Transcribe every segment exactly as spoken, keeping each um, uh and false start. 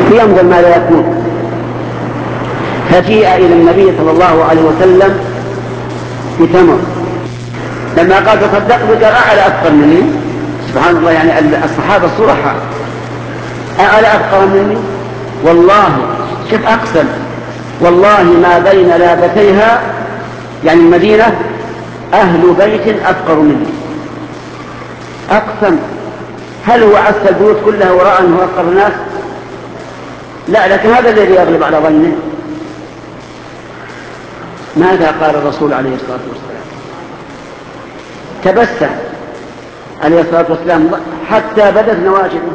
ينظر ما لا يكون. فجيء إلى النبي صلى الله عليه وسلم بتمر، لما قال تصدق بك أعلى أفقر مني، سبحان الله، يعني الصحابة الصرحاء، أعلى أفقر مني والله، شوف أقسم، والله ما بين لابتيها يعني المدينة أهل بيت أفقر مني. أقسم. هل هو عسى البيوت كلها وراء أنه أفقر الناس؟ لا، لكن هذا الذي يغلب على ظنه. ماذا قال الرسول عليه الصلاة والسلام؟ تبسم عليه الصلاة والسلام حتى بدت نواجذه،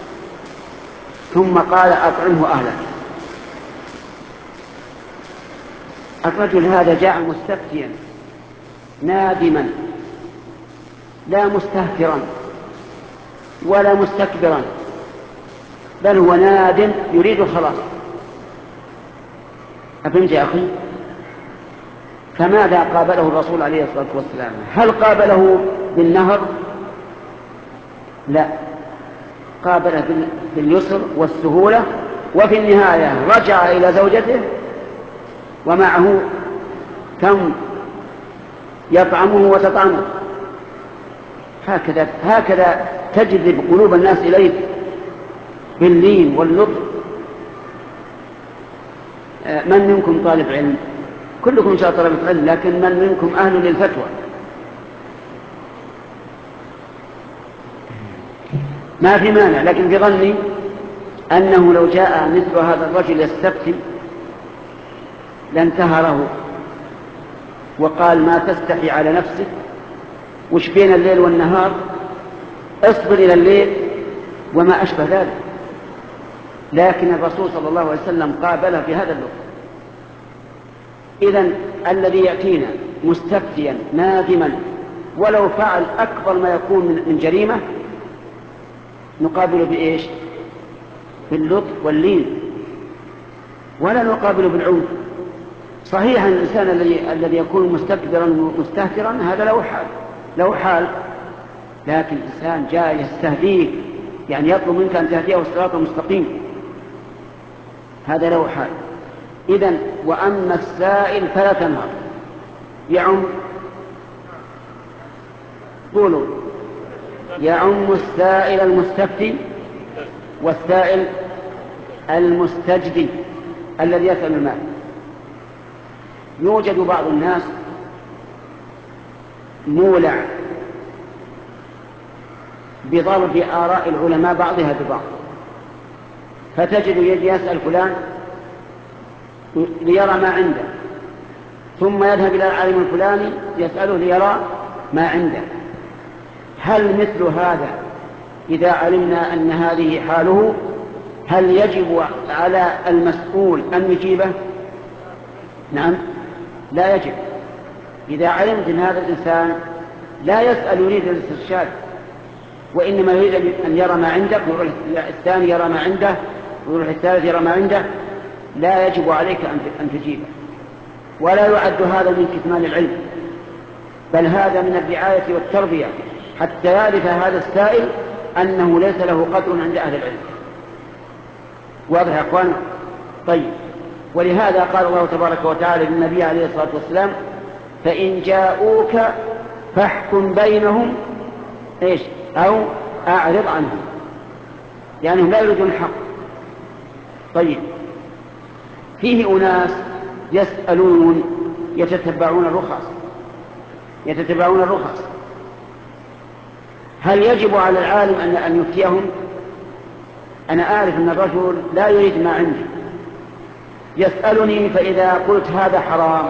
ثم قال أطعمه أهلك. الرجل هذا جاء مستفتيا نادما، لا مستهترا ولا مستكبرا، بل هو ناد يريد الخلاص. أفهمت يا أخي؟ فماذا قابله الرسول عليه الصلاة والسلام؟ هل قابله بالنهر؟ لا، قابله باليسر والسهولة، وفي النهاية رجع إلى زوجته ومعه تم يطعمه وتطعمه. هكذا هكذا تجذب قلوب الناس إليك باللين واللطف. من منكم طالب علم؟ كلكم إن شاء الله طلبة علم، لكن من منكم أهل للفتوى؟ ما في مانع، لكن بظني أنه لو جاء مثل هذا الرجل يستفتي لانتهره وقال ما تستحي على نفسك، وش بين الليل والنهار، اصبر إلى الليل وما أشبه ذلك. لكن الرسول صلى الله عليه وسلم قابله في هذا اللطف. إذن الذي يأتينا مستفتيا نادما ولو فعل أكبر ما يكون من جريمة نقابله بإيش؟ باللطف واللين، ولا نقابله بالعنف. صحيح أن الإنسان الذي الذي يكون مستكبرا مستهترا هذا له حال له حال لكن الإنسان جاء يستهديك، يعني يطلب منك أن تهديه الصراط المستقيم، هذا له حال. إذن وأما السائل فلا تنهر. يعم قولوا يعم السائل المستفتي والسائل المستجدي الذي يسأل المال. يوجد بعض الناس مولع بضرب آراء العلماء بعضها ببعض، فتجد يسأل فلان ليرى ما عنده، ثم يذهب إلى العالم الفلاني يسأله ليرى ما عنده. هل مثل هذا إذا علمنا أن هذه حاله هل يجب على المسؤول أن يجيبه؟ نعم، لا يجب. إذا علمت أن هذا الإنسان لا يسأل يريد الاسترشاد وإنما يريد أن يرى ما عندك، ويروح الثاني يرى ما عنده، ويروح الثالث يرى ما عنده، لا يجب عليك أن تجيبه، ولا يعد هذا من كتمان العلم، بل هذا من الرعاية والتربية، حتى يعرف هذا السائل أنه ليس له قدر عند أهل العلم. واضح يا أخوان؟ طيب، ولهذا قال الله تبارك وتعالى للنبي عليه الصلاة والسلام فإن جاءوك فاحكم بينهم إيش أو أعرض عنهم، يعني هم لا يريدون الحق. طيب، فيه أناس يسألون يتتبعون الرخص يتتبعون الرخص هل يجب على العالم أن أن يفتيهم؟ أنا أعرف أن الرجل لا يريد ما عندي، يسألني، فإذا قلت هذا حرام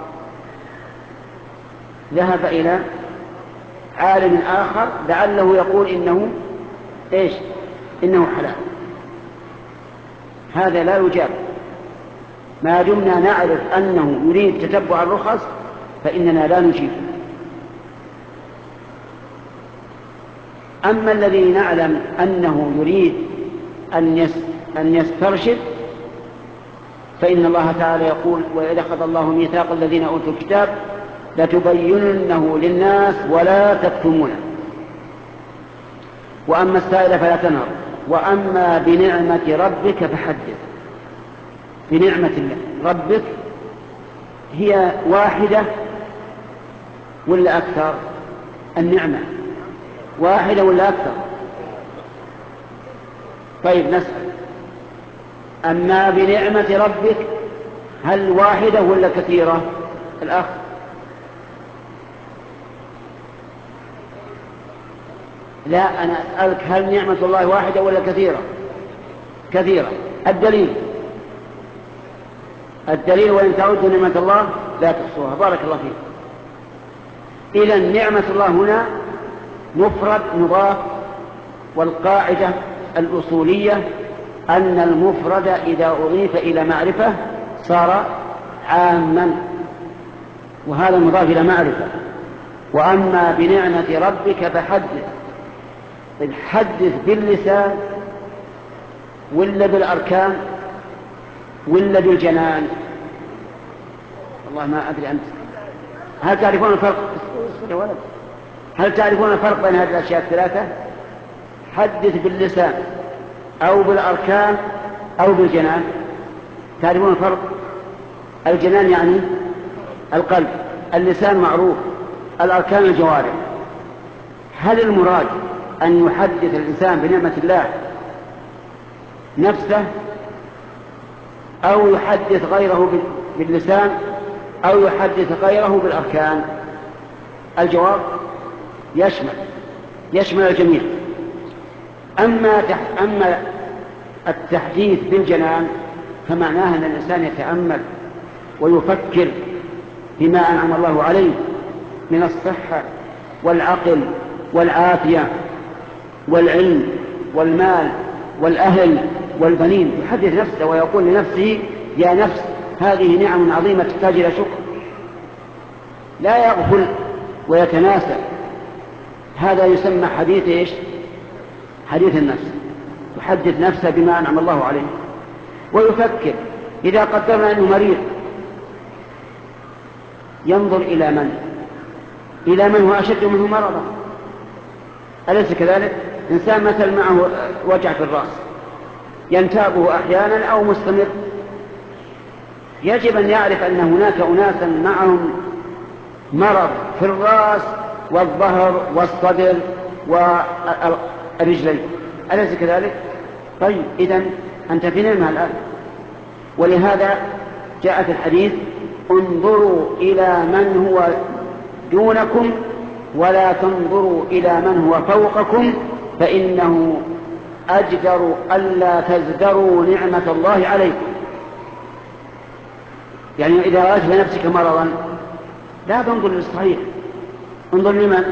ذهب إلى عالم آخر لعله يقول إنه إيش إنه حلال. هذا لا يجاب. ما دمنا نعرف أنه يريد تتبع الرخص فإننا لا نجيب. أما الذي نعلم أنه يريد أن يسترشد فإن الله تعالى يقول وإذا أخذ الله ميثاق الذين أوتوا الكتاب لتبيننه للناس ولا تكتمونه. وأما السائل فلا تنهر. وأما بنعمة ربك فحدث. بنعمة الله ربك هي واحدة ولا أكثر؟ النعمة واحدة ولا أكثر؟ طيب نسأل، أما بنعمة ربك هل واحدة ولا كثيرة؟ الأخ لا، أنا أسألك هل نعمة الله واحدة ولا كثيرة؟ كثيرة. الدليل الدليل وإن تعودوا نعمة الله لا تحصوها. بارك الله فيك. إذن نعمة الله هنا مفرد مضاف، والقاعدة الأصولية أن المفرد إذا أضيف إلى معرفة صار عاما، وهذا المضاف إلى معرفة. وأما بنعمة ربك فحدث. حدث باللسان ولا بالأركان ولا بالجنان؟ والله ما أدري أنت هل تعرفون الفرق؟ هل تعرفون الفرق بين هذه الأشياء الثلاثة؟ حدث باللسان أو بالأركان أو بالجنان، تعرفون الفرق؟ الجنان يعني القلب، اللسان معروف، الأركان الجوارح. هل المراد أن يحدث الإنسان بنعمة الله نفسه أو يحدث غيره باللسان أو يحدث غيره بالأركان؟ الجواب يشمل يشمل الجميع. أما أما التحديث بالجنان فمعناه أن الإنسان يتأمل ويفكر بما أنعم الله عليه من الصحة والعقل والعافية والعلم والمال والأهل والبنين، يحدث نفسه ويقول لنفسه يا نفس هذه نعم عظيمة تحتاج إلى شكر. لا يغفل ويتناسى. هذا يسمى حديث إيش؟ حديث النفس. يحدث نفسه بما أنعم الله عليه ويفكر. إذا قدرنا أنه مريض ينظر إلى من؟ إلى من هو أشد منه مرضا، أليس كذلك؟ إنسان مثل معه وجع في الرأس ينتابه أحيانا أو مستمر، يجب أن يعرف أن هناك أناسا معهم مرض في الرأس والظهر والصدر والرجلين، أليس كذلك؟ طيب إذن أنت في نعمة الآن. ولهذا جاء في الحديث انظروا إلى من هو دونكم ولا تنظروا إلى من هو فوقكم فإنه أجدر ألا تزدروا نعمة الله عليكم. يعني إذا رأيت في نفسك مرضا لا تنظر للصحيح، انظر لمن؟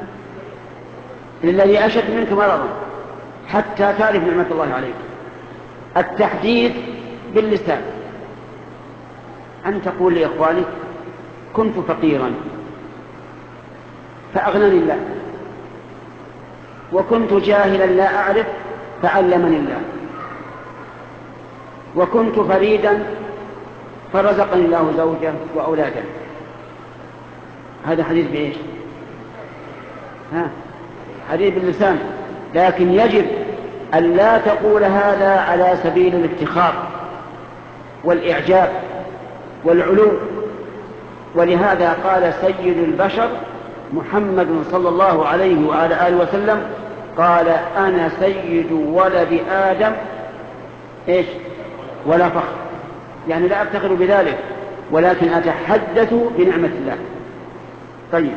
للذي أشد منك مرضا حتى تعرف نعمة الله عليك. التحديث باللسان أن تقول لإخوانك كنت فقيرا فأغنني الله، وكنت جاهلا لا أعرف فعلمني الله، وكنت فريدا فرزقني الله زوجة وأولادا. هذا حديث بإيش؟ ها؟ حديث باللسان. لكن يجب أن لا تقول هذا على سبيل الافتخار والإعجاب والعلو. ولهذا قال سيد البشر محمد صلى الله عليه وعلى آله وسلم قال أنا سيد ولد آدم إيش؟ ولا فخر، يعني لا أفتخر بذلك ولكن أتحدث بنعمة الله. طيب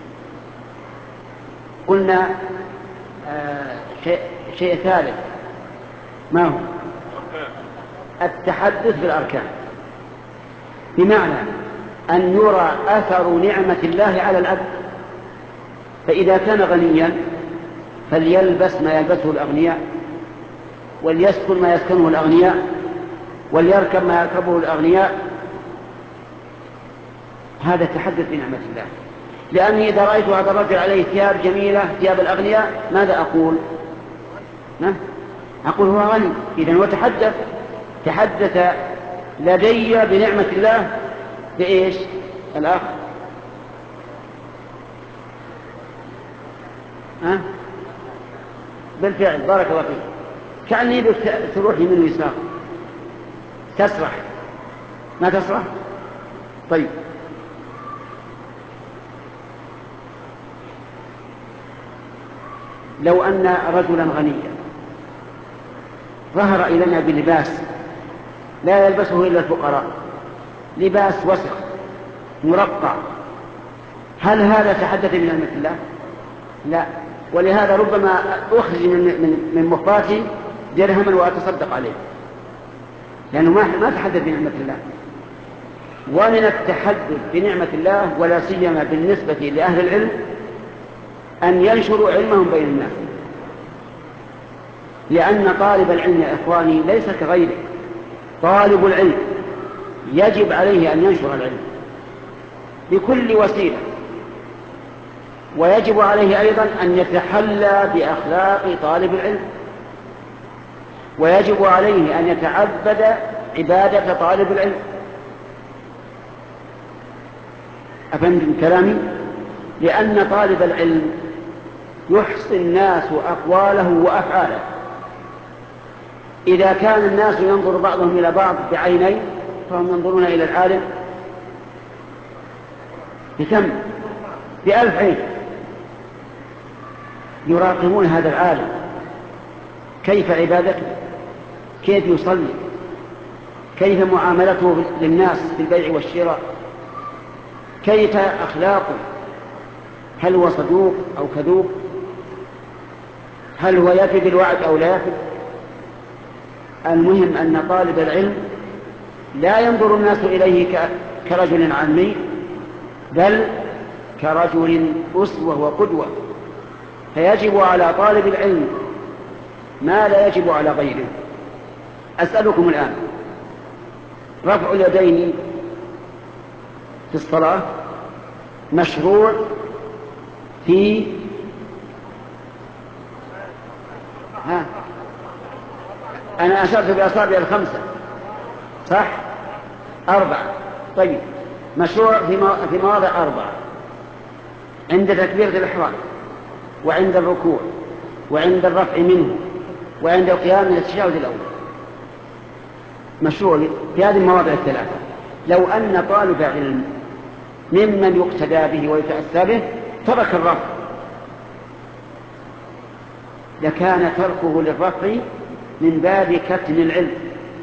قلنا آه شيء, شيء ثالث ما هو؟ التحدث بالأركان، بمعنى أن يرى أثر نعمة الله على العبد. فإذا كان غنيا فليلبس ما يلبسه الأغنياء، وليسكن ما يسكنه الأغنياء، وليركب ما يركبه الأغنياء. هذا تحدث بنعمة الله. لأني إذا رأيت هذا الرجل عليه ثياب جميلة ثياب الأغنياء ماذا أقول؟ ما؟ أقول هو غني. إذن هو تحدث تحدث لدي بنعمة الله بإيش؟ الآخر ها؟ بالفعل. بارك الله فيك. كأني تروح يمين ويسار تسرح، ما تسرح؟ طيب لو أن رجلا غنيا ظهر إلينا بلباس لا يلبسه إلا الفقراء، لباس وسخ مرقع، هل هذا تحدث من نعمة الله؟ لا. ولهذا ربما أخرج من, من, من مخباتي درهما وأتصدق عليه، لأنه ما, ما تحدث بنعمة الله. ومن التحدث بنعمة الله ولا سيما بالنسبة لأهل العلم أن ينشروا علمهم بين الناس، لأن طالب العلم يا إخواني ليس كغيره. طالب العلم يجب عليه أن ينشر العلم بكل وسيلة، ويجب عليه أيضا أن يتحلى بأخلاق طالب العلم، ويجب عليه أن يتعبد عبادة طالب العلم. أفهمتم كلامي؟ لأن طالب العلم يحصي الناس أقواله وأفعاله. إذا كان الناس ينظر بعضهم إلى بعض بعينين فهم ينظرون إلى العالم بكم؟ بألف عين، يراقبون هذا العالم كيف عبادته، كيف يصلي، كيف معاملته للناس في البيع والشراء، كيف أخلاقه، هل هو صدوق أو كذوب، هل هو يفي بالوعد أو لا يفي. المهم أن طالب العلم لا ينظر الناس إليه كرجل عامي، بل كرجل أسوة وقدوة. فيجب على طالب العلم ما لا يجب على غيره. أسألكم الآن، رفع اليدين في الصلاة مشروع في ها أنا أشرت بأصابع الخمسة صح؟ أربعة. طيب مشروع في مواضع أربعة: عند تكبيرة الإحرام، وعند الركوع، وعند الرفع منه، وعند القيام من التشهد الأول. مشروع في هذه المواضع الثلاثة. لو أن طالب علم ممن يقتدى به ويتأسى به ترك الرفع لكان تركه للرفع من باب كتم العلم،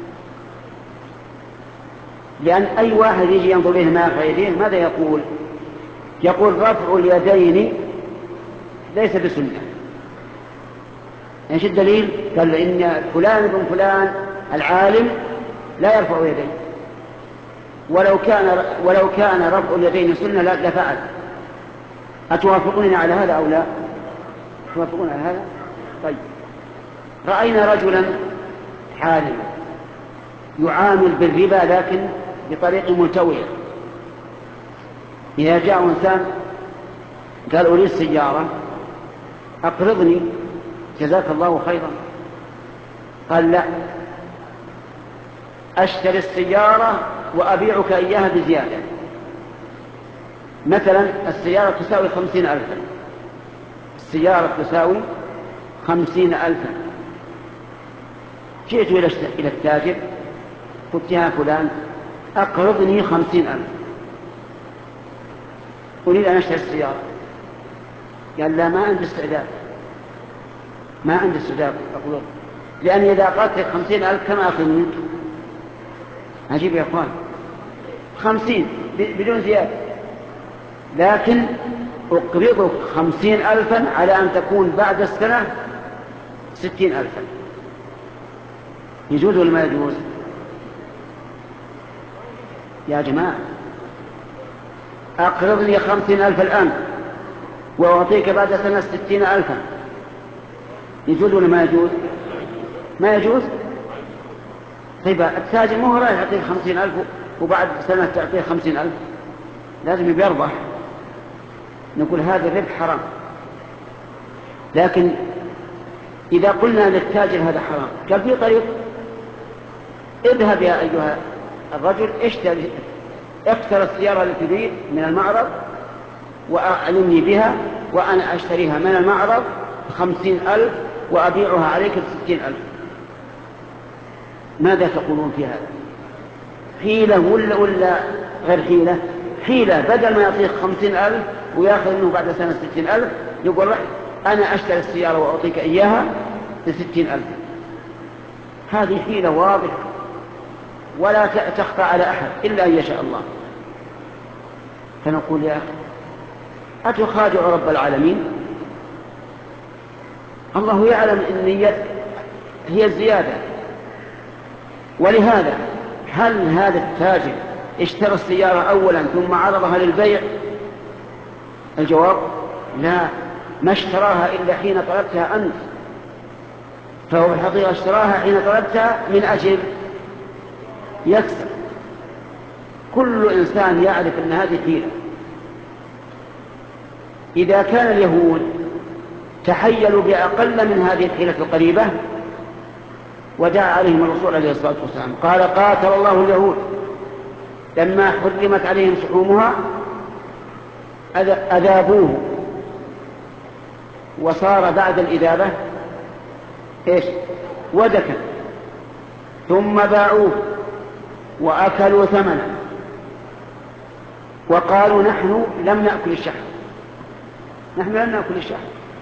لأن أي واحد يجي ينظر إليه ما يرفع يديه ماذا يقول؟ يقول رفع اليدين ليس بسنة. ايش الدليل؟ قال إن فلان بن فلان العالم لا يرفع يديه، ولو كان ولو كان رفع اليدين سنة لفعل. أتوافقونني على هذا أو لا؟ توافقون على هذا؟ طيب رأينا رجلا حالما يعامل بالربا لكن بطريقة ملتوية. إذا جاء إنسان قال أريد سيارة أقرضني جزاك الله خيرا، قال لا، أشتري السيارة وأبيعك إياها بزيادة. مثلا السيارة تساوي خمسين ألفا، السيارة تساوي خمسين ألفا. جئت إلى التاجر قلت يا فلان أقرضني خمسين ألف، أريد أن أشتري السيارة. قال لا، ما عندي استعداد، ما عندي استعداد أقرض، لأن إذا قلت خمسين ألف كم أخذ منك؟ عجيب يا أخوان، خمسين بدون زيادة، لكن أقرضك خمسين ألفا على أن تكون بعد السنة ستين ألفا. يجوز ولا ما يجوز يا جماعة؟ أقرضني خمسين ألف الآن وأعطيك بعد سنة ستين ألفا، يجوز ولا ما يجوز؟ ما يجوز. طيب التاجر مو رايح يعطيك خمسين ألف وبعد سنة تعطيه خمسين ألف، لازم يربح. نقول هذا الربح حرام. لكن إذا قلنا للتاجر هذا حرام، قال في طريق، اذهب يا أيها الرجل اشتري اختر السيارة التي تريد من المعرض وأعلمني بها، وأنا أشتريها من المعرض خمسين ألف وأبيعها عليك بستين ألف. ماذا تقولون في هذا؟ حيلة ولا ولا غير حيلة؟ حيلة، بدل ما يعطيك خمسين ألف ويأخذ منه بعد سنة ستين ألف يقول أنا أشتري السيارة وأعطيك إياها بستين ألف. هذه حيلة واضحة ولا تخفى على أحد إلا أن يشاء الله. فنقول يا أخي أتخادع رب العالمين؟ الله يعلم أن النية هي الزيادة. ولهذا هل هذا التاجر اشترى السيارة أولا ثم عرضها للبيع؟ الجواب لا، ما اشتراها إلا حين طلبتها أنت، فهو الحقيقة اشتراها حين طلبتها من أجل يكسب. كل إنسان يعرف أن هذه حيلة. إذا كان اليهود تحيلوا بأقل من هذه الحيلة القريبة ودعا عليهم الرسول عليه الصلاة والسلام قال قاتل الله اليهود لما حرمت عليهم شحومها أذابوه، وصار بعد الإذابة إيش؟ ودكا، ثم باعوه وأكلوا ثمنه وقالوا نحن لم نأكل الشحم، نحن لم نأكل الشحم.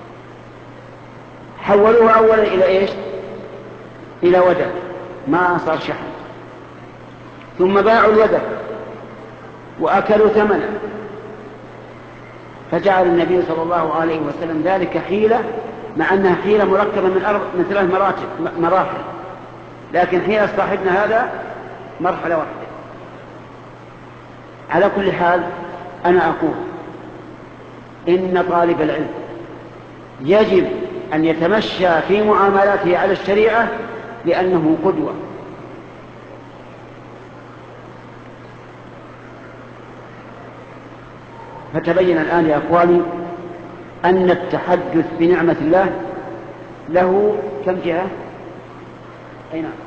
حولوه أولا إلى إيش؟ إلى ودك، ما صار شحم، ثم باعوا الودك وأكلوا ثمنه. فجعل النبي صلى الله عليه وسلم ذلك حيلة، مع أنها حيلة مركبة من, أربع من ثلاث مراتب مراحل، لكن حيلة صاحبنا هذا مرحلة واحدة. على كل حال أنا أقول إن طالب العلم يجب أن يتمشى في معاملاته على الشريعة لأنه قدوة. فتبين الآن يا أخواني أن التحدث بنعمة الله له كم جهة؟ أي نعم،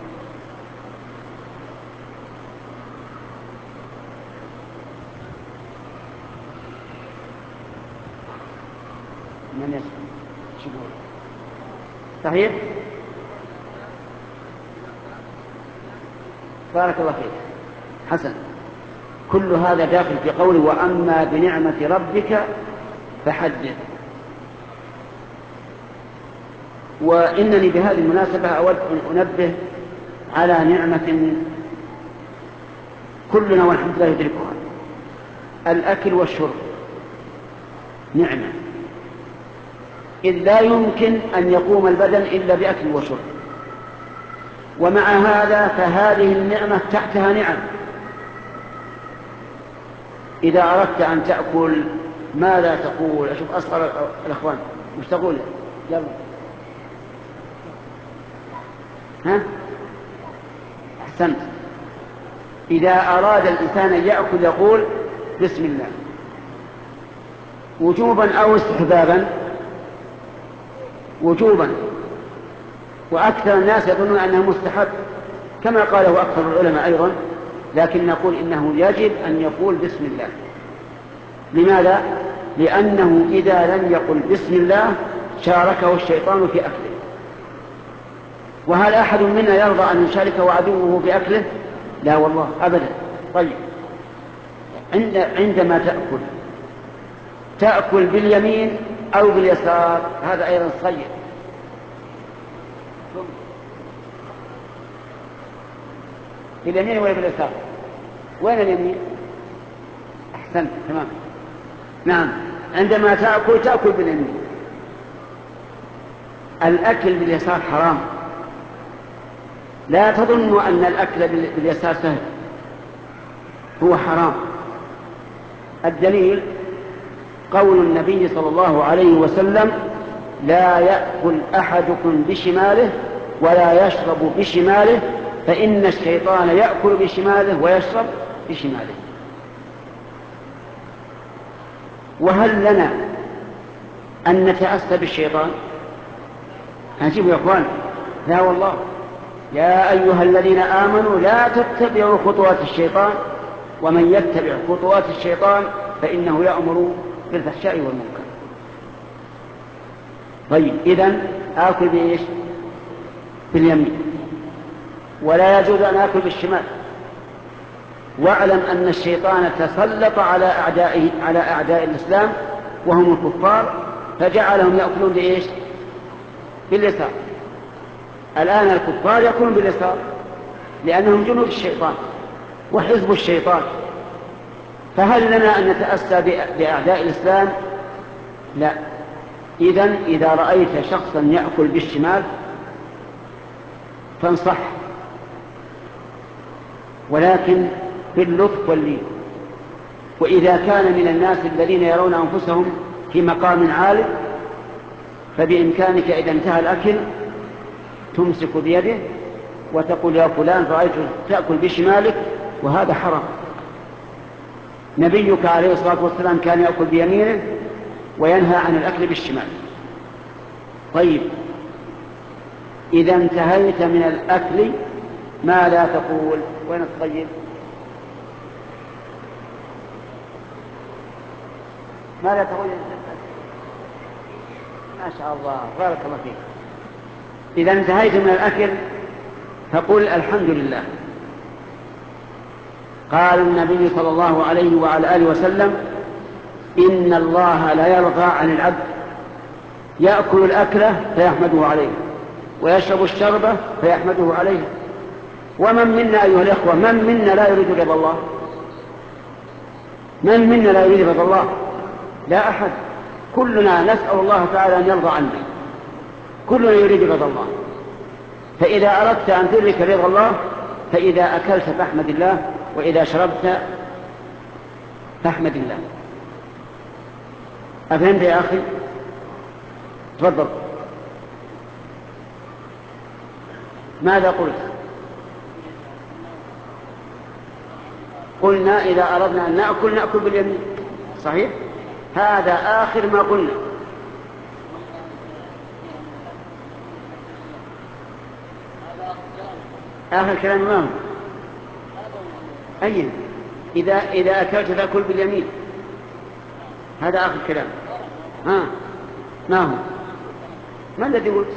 من يسمع شبور صحيح؟ بارك الله فيك، حسن. كل هذا داخل في قوله وأما بنعمة ربك فحدث. وإنني بهذه المناسبة أود أن أنبه على نعمة كلنا والحمد لله يدركها: الأكل والشرب نعمة، إذ لا يمكن أن يقوم البدن إلا بأكل وشرب. ومع هذا فهذه النعمة تحتها نعم. إذا أردت أن تأكل ماذا تقول؟ أشوف أصغر الأخوان مش تقول؟ يلا ها؟ أحسنت. إذا أراد الإنسان أن يأكل يقول بسم الله، وجوبا أو استحبابا؟ وجوبا، وأكثر الناس يظنون أنه مستحب كما قاله أكثر العلماء أيضا، لكن نقول إنه يجب أن يقول بسم الله. لماذا؟ لأنه إذا لم يقل بسم الله شاركه الشيطان في أكله. وهل أحد منا يرضى أن يشاركه عدوه في أكله؟ لا والله أبدا. طيب، عندما تأكل تأكل باليمين أو باليسار؟ هذا أيضا صغير. باليمين ولا باليسار؟ وين اليمين؟ أحسنت، تمام. نعم، عندما تأكل تأكل باليمين. الأكل باليسار حرام. لا تظنوا أن الأكل باليسار سهل، هو حرام. الدليل قول النبي صلى الله عليه وسلم: لا يأكل أحدكم بشماله ولا يشرب بشماله فإن الشيطان يأكل بشماله ويشرب بشماله. وهل لنا أن نتأسى بالشيطان؟ هنجيبوا يا أخوان؟ لا والله. يا أيها الذين آمنوا لا تتبعوا خطوات الشيطان ومن يتبع خطوات الشيطان فإنه يأمر بالفحشاء والمنكر. طيب، إذن آكل بإيش؟ باليمين. ولا يجوز أن آكل بالشمال. واعلم أن الشيطان تسلط على أعدائه على أعداء الإسلام وهم الكفار، فجعلهم يأكلون بإيش؟ باليسار. الآن الكفار يأكلون باليسار لأنهم جنود الشيطان وحزب الشيطان. فهل لنا أن نتأسى بأعداء الإسلام؟ لا. إذن إذا رأيت شخصا يأكل بالشمال فانصح، ولكن باللطف واللين. وإذا كان من الناس الذين يرون أنفسهم في مقام عالي فبإمكانك إذا انتهى الأكل تمسك بيده وتقول يا فلان رأيت تأكل بشمالك وهذا حرام. نبيك عليه الصلاة والسلام كان يأكل بيمينه وينهى عن الأكل بالشمال. طيب، إذا انتهيت من الأكل ماذا تقول؟ وين الطيب؟ ماذا تقول؟ ما شاء الله، بارك الله فيك. إذا انتهيت من الأكل فقل الحمد لله. قال النبي صلى الله عليه وعلى آله وسلم إن الله لا يرضى عن العبد يأكل الأكلة فيحمده عليه ويشرب الشربة فيحمده عليه. ومن منا أيها الإخوة من منا لا يريد رضا الله؟ من منا لا يريد رضا الله؟ لا أحد. كلنا نسأل الله تعالى أن يرضى عنا، كلنا يريد رضا الله. فإذا أردت أن تدرك رضا الله فإذا أكلت فاحمد الله، وإذا شربت فاحمد الله. أفهمت يا أخي؟ تفضل. ماذا قلت؟ قلنا إذا أردنا أن نأكل نأكل باليمين، صحيح؟ هذا آخر ما قلنا. آخر كلام ما هو؟ أين؟ إذا إذا أكلت تأكل باليمين، هذا آخر كلام. ها ما هو؟ ما الذي قلت؟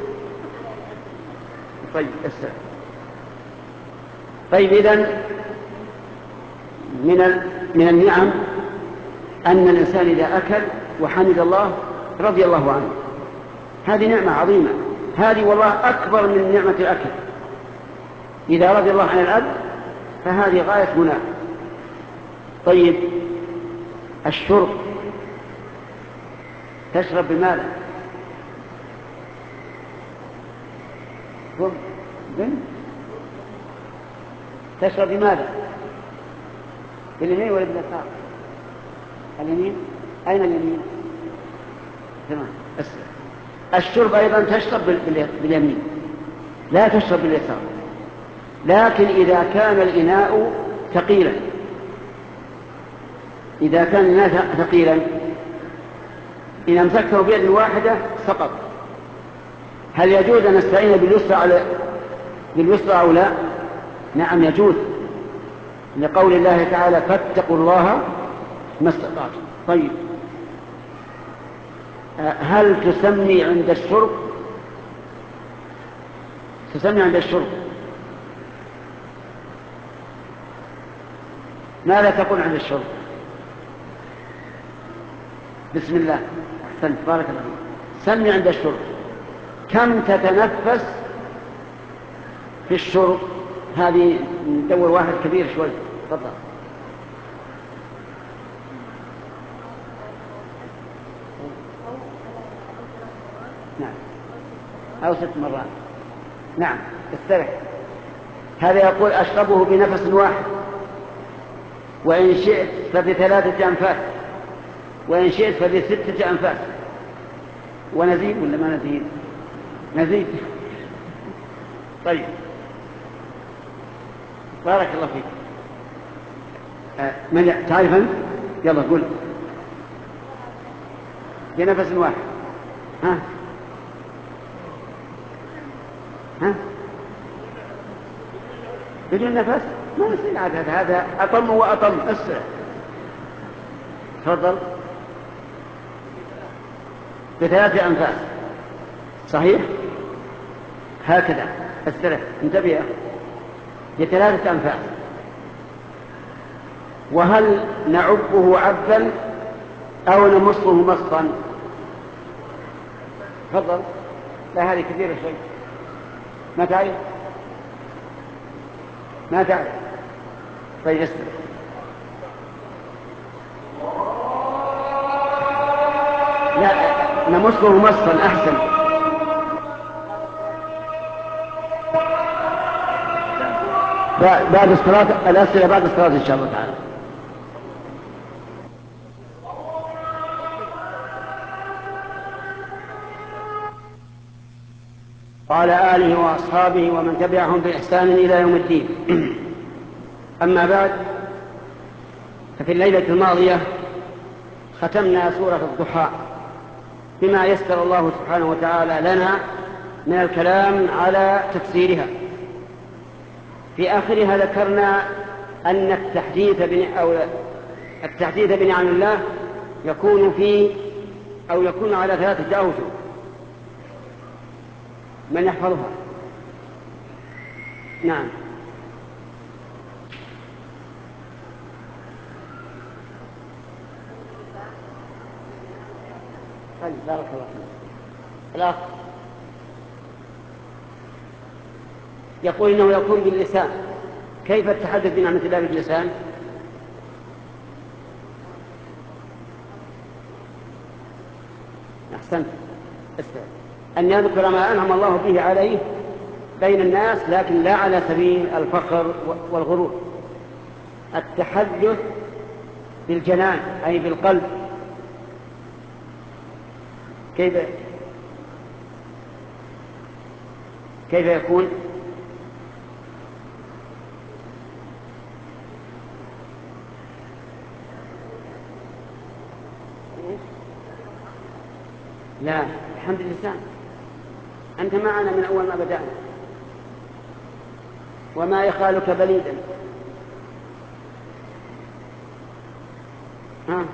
طيب السلام. طيب، إذن من من النعم أن الإنسان إذا أكل وحمد الله رضي الله عنه. هذه نعمة عظيمة، هذه والله أكبر من نعمة الأكل. إذا رضي الله عن العبد فهذه غاية مناه. طيب، الشرب تشرب بماذا؟ تشرب بماذا؟ باليمين ولا باليسار؟ اليمين. أين اليمين؟ تمام. الشرب أيضا تشرب باليمين، لا تشرب باليسار. لكن إذا كان الإناء ثقيلا، إذا كان الإناء ثقيلا إن أمسكته بيد واحدة سقط. هل يجوز أن نستعين باليسرى على باليسرى أو لا؟ نعم يجوز، لقول الله تعالى فاتقوا الله ما استطعتم. طيب، هل تسمي عند الشرب؟ تسمي عند الشرب ماذا تقول عند الشرب؟ بسم الله. أحسنت، بارك الله فيك. سمي عند الشرب. كم تتنفس في الشرب؟ هذه ندور واحد كبير شوي. تفضل. نعم، أو ست مرات. نعم، استرح. هذا يقول أشربه بنفس واحد، وإن شئت فبثلاثة أنفاس، وإن شئت فبستة أنفاس. ونزيد ولا ما نزيد؟ نزيد. طيب، بارك الله فيك. آه من تعرف أنت؟ يلا قول. بنفس واحد. ها ها بدون نفس ما يصير. هذا هذا أطم وأطم. أسرع. تفضل. بثلاثة أنفاس، صحيح؟ هكذا. أسرع، انتبه. بثلاثة أنفاس. وهل نعبه عبا أو نمصه مصا؟ تفضل. لا هذه كثيرة شيء. ما تعرف؟ ما تعرف؟ طيب اسمع. لا نمصه مصا أحسن. بعد الصلاة، الأسئلة بعد الصلاة إن شاء الله تعالى. وعلى آله وأصحابه ومن تبعهم بإحسان إلى يوم الدين. أما بعد، ففي الليلة الماضية ختمنا سورة الضحى بما يسر الله سبحانه وتعالى لنا من الكلام على تفسيرها. في آخرها ذكرنا أن التحديث أو التحديث بنعم الله يكون في أو يكون على ثلاثة أوجه. من يحفظها؟ نعم. طيب بارك الله فيك. الأخ يقول إنه يكون باللسان. كيف التحدث بنعمة الله باللسان؟ أحسنت. استاذ أن يذكر ما أنعم الله به عليه بين الناس، لكن لا على سبيل الفخر والغرور. التحدث بالجنان أي بالقلب. كيف كيف يكون؟ لا الحمد لله. أنت معنا من أول ما بدأنا، وما يخالك بليدا. ها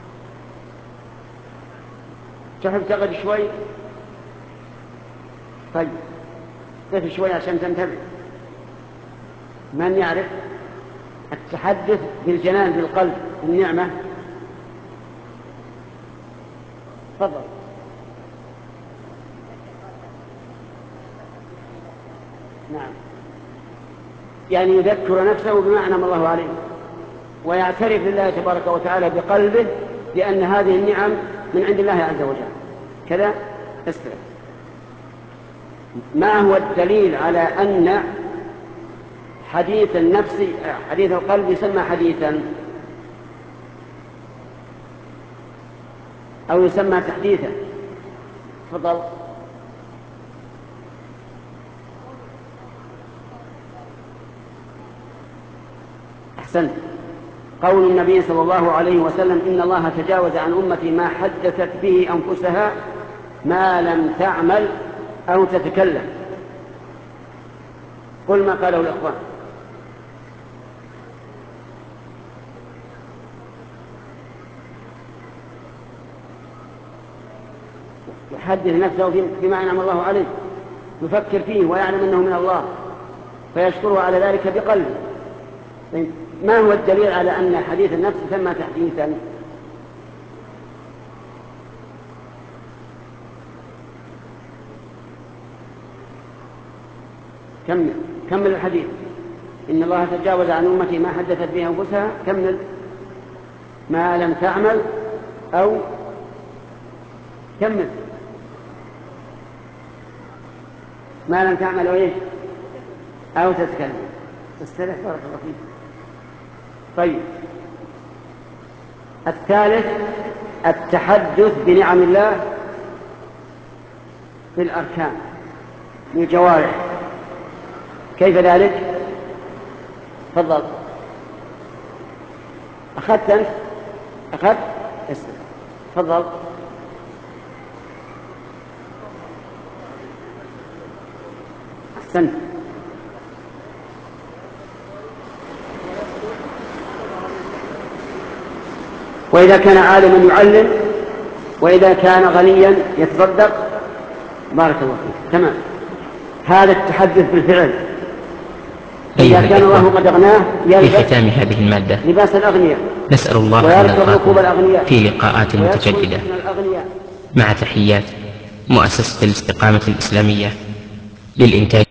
تحب تقعد شوي؟ طيب قف شوي عشان تنتبه. من يعرف التحدث بالجنان بالقلب بالنعمة؟ تفضل. نعم، يعني يذكر نفسه بما أنعم الله عليه ويعترف لله تبارك وتعالى بقلبه بأن هذه النعم من عند الله عز وجل. كذا استرد. ما هو الدليل على أن حديث النفس حديث القلب يسمى حديثا أو يسمى تحديثا؟ تفضل. أحسنت. قول النبي صلى الله عليه وسلم إن الله تجاوز عن أمتي ما حدثت به أنفسها ما لم تعمل أو تتكلم. قل ما قاله الإخوان. يحدث نفسه بما أنعم الله عليه، يفكر فيه ويعلم أنه من الله فيشكره على ذلك بقلبه. ما هو الدليل على أن حديث النفس ثم تحديثا؟ كمل كمل الحديث. إن الله تجاوز عن أمتي ما حدثت به أنفسها. كمل. ما لم تعمل أو كمل. ما لم تعمل أو إيه؟ أو تتكلم. استرح بارك الله فيك. طيب الثالث التحدث بنعم الله في الأركان بالجوارح. كيف ذلك؟ تفضل. أخذت أنت؟ أخذت؟ اسمع. تفضل. أحسنت. وإذا كان عالما يعلم، وإذا كان غنيا يتصدق. بارك الله فيك. تمام. هذا التحدث بالفعل. أيها كان الله الأخوة، قد أغناه في ختام هذه المادة لباس الأغنياء نسأل الله أن ويركب ركوب نلقاكم الأغنياء في لقاءات ويسكن متجددة. سكن الأغنياء. مع تحيات مؤسسة الاستقامة الإسلامية للإنتاج